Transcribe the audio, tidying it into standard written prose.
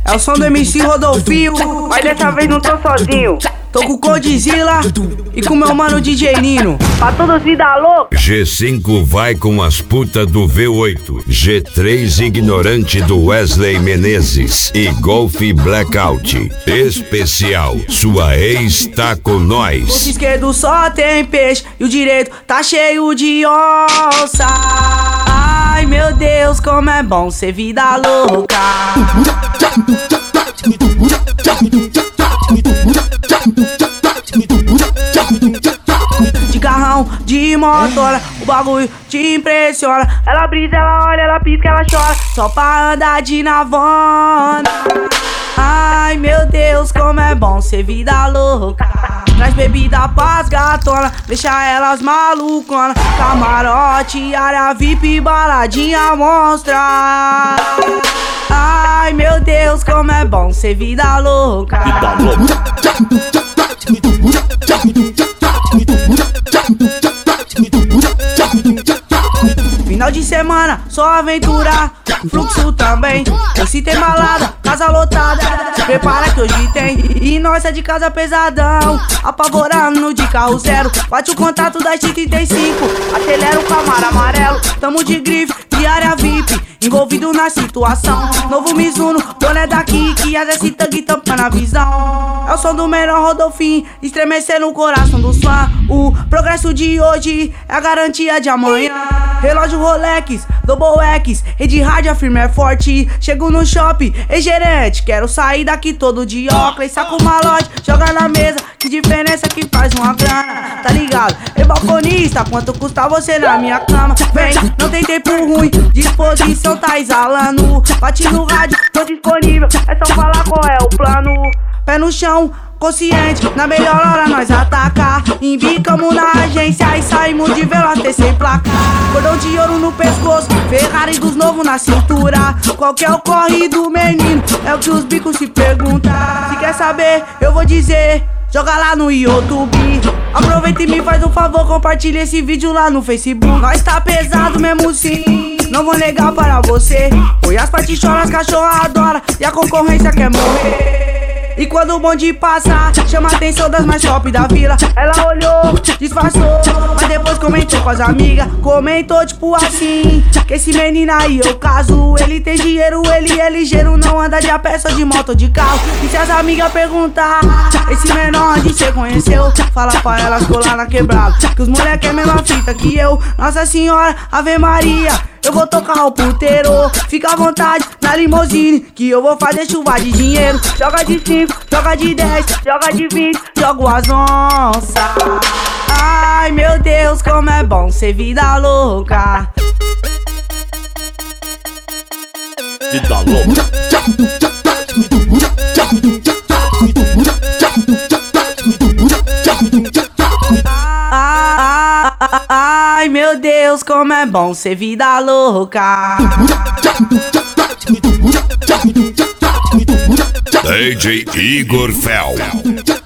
É o som do MC Rodolfinho, mas dessa vez não tô sozinho. Tô com o Condzilla e com meu mano DJ Nino. Pra todos vida louca. G5 vai com as putas do V8. G3 ignorante do Wesley Menezes. E Golf Blackout. Especial, sua ex tá com nós. O esquerdo só tem peixe e o direito tá cheio de onça. Ai meu Deus, como é bom ser vida louca. De carrão, de motora, o bagulho te impressiona. Ela brisa, ela olha, ela pisca, ela chora, só pra andar de navona. Ai meu Deus, como é bom ser vida louca. Traz bebida pras gatona, deixa elas malucona. Camarote, área VIP, baladinha monstra. Ai meu Deus, como é bom ser vida louca. Vida louca. Final de semana, só aventura, fluxo também. Esse tem balada, casa lotada, se prepara que hoje tem. E nós é de casa pesadão, apavorando de carro zero. Bate o contato das 35, acelera o Camaro amarelo. Tamo de grife, de área VIP, envolvido na situação. Novo Mizuno, boné daqui, que as esse tangue tampando a visão. É o som do menor Rodolfinho, estremecendo o coração dos fãs. O progresso de hoje é a garantia de amanhã. Relógio Rolex, Double X, rede rádio firme é forte. Chego no shopping, ei gerente, quero sair daqui todo de óculos. Saco o malote, joga na mesa, que diferença que faz uma grana, tá ligado? Ei balconista, quanto custa você na minha cama? Vem, não tem tempo ruim, disposição tá exalando. Bate no rádio, tô disponível, é só falar qual é o plano. Pé no chão, consciente, na melhor hora nós atacar. Embicamos na agência e saímos de Velote sem placa. Cordão de ouro no pescoço, Ferrari dos novos na cintura. Qual que é o corre do menino? É o que os bicos se perguntam. Se quer saber, eu vou dizer, joga lá no YouTube. Aproveita e me faz um favor, compartilha esse vídeo lá no Facebook. Nós tá pesado mesmo sim, não vou negar para você. Foi as partes choram, as cachorras adoram e a concorrência quer morrer. E quando o bonde passa, chama a atenção das mais top da vila. Ela olhou, disfarçou, mas depois comentou com as amigas. Comentou tipo assim, que esse menino aí eu caso. Ele tem dinheiro, ele é ligeiro, não anda de a pé, só de moto ou de carro. E se as amigas perguntar, esse menor onde cê conheceu? Fala pra elas colar na quebrada, que os moleque é a mesma fita que eu. Nossa Senhora, Ave Maria, eu vou tocar o puteiro. Fica à vontade na limousine, que eu vou fazer chuva de dinheiro. Joga de 5, joga de 10, joga de 20, jogo as onças. Ai meu Deus, como é bom ser vida louca. Vida louca. Ai meu Deus, como é bom ser vida louca. DJ Igor Fel.